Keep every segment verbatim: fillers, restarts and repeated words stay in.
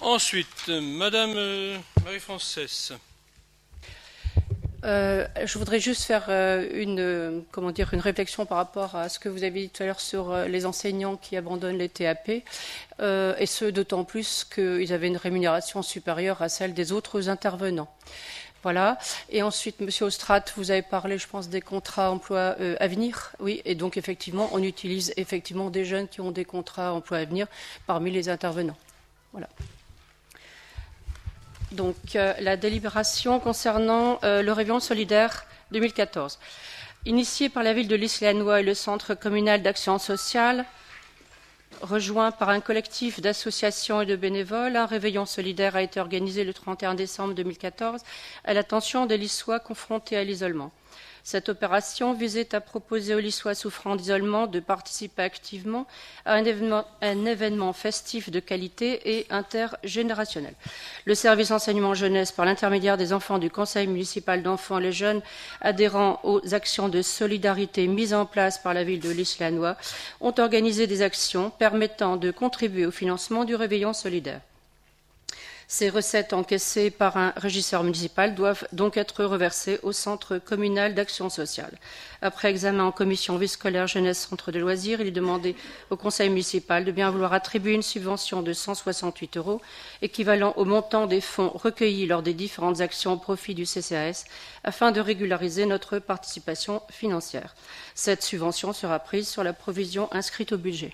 Ensuite, Madame euh, Marie-Française. Euh, je voudrais juste faire euh, une, euh, comment dire, une réflexion par rapport à ce que vous avez dit tout à l'heure sur euh, les enseignants qui abandonnent les T A P, euh, et ce d'autant plus qu'ils avaient une rémunération supérieure à celle des autres intervenants. Voilà. Et ensuite, Monsieur Ostrat, vous avez parlé, je pense, des contrats emploi euh, à venir. Oui, et donc effectivement, on utilise effectivement des jeunes qui ont des contrats emploi à venir parmi les intervenants. Voilà. Donc, euh, la délibération concernant euh, le réveillon solidaire deux mille quatorze. Initié par la ville de l'Isle-et-Lannoy et le Centre communal d'action sociale, rejoint par un collectif d'associations et de bénévoles, un réveillon solidaire a été organisé le trente et un décembre deux mille quatorze à l'attention des Lissois confrontés à l'isolement. Cette opération visait à proposer aux Lissois souffrant d'isolement de participer activement à un événement, un événement festif de qualité et intergénérationnel. Le service enseignement jeunesse, par l'intermédiaire des enfants du Conseil municipal d'enfants et les jeunes adhérant aux actions de solidarité mises en place par la ville de l'Isle-et-Lannoy, ont organisé des actions permettant de contribuer au financement du réveillon solidaire. Ces recettes encaissées par un régisseur municipal doivent donc être reversées au Centre communal d'action sociale. Après examen en commission vie scolaire jeunesse centre de loisirs, il est demandé au conseil municipal de bien vouloir attribuer une subvention de cent soixante-huit euros, équivalent au montant des fonds recueillis lors des différentes actions au profit du C C A S, afin de régulariser notre participation financière. Cette subvention sera prise sur la provision inscrite au budget.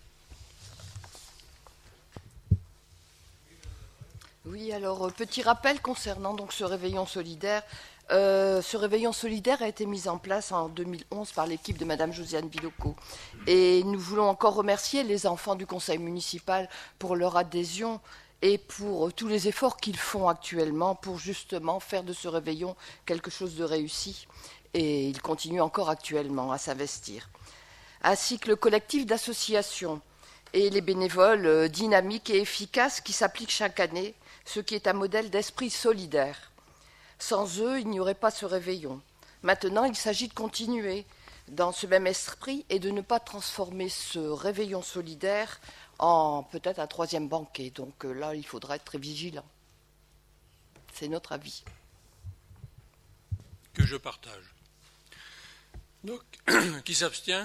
Oui, alors, euh, petit rappel concernant donc ce réveillon solidaire. Euh, ce réveillon solidaire a été mis en place en deux mille onze par l'équipe de Madame Josiane Biloco. Et nous voulons encore remercier les enfants du conseil municipal pour leur adhésion et pour euh, tous les efforts qu'ils font actuellement pour justement faire de ce réveillon quelque chose de réussi. Et ils continuent encore actuellement à s'investir. Ainsi que le collectif d'associations et les bénévoles euh, dynamiques et efficaces qui s'appliquent chaque année, ce qui est un modèle d'esprit solidaire. Sans eux, il n'y aurait pas ce réveillon. Maintenant, il s'agit de continuer dans ce même esprit et de ne pas transformer ce réveillon solidaire en peut-être un troisième banquet. Donc euh, là, il faudra être très vigilant. C'est notre avis. Que je partage. Donc, qui s'abstient?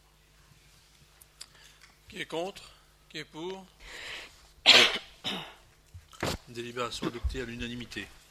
Qui est contre? Qui est pour? Délibération adoptée à l'unanimité.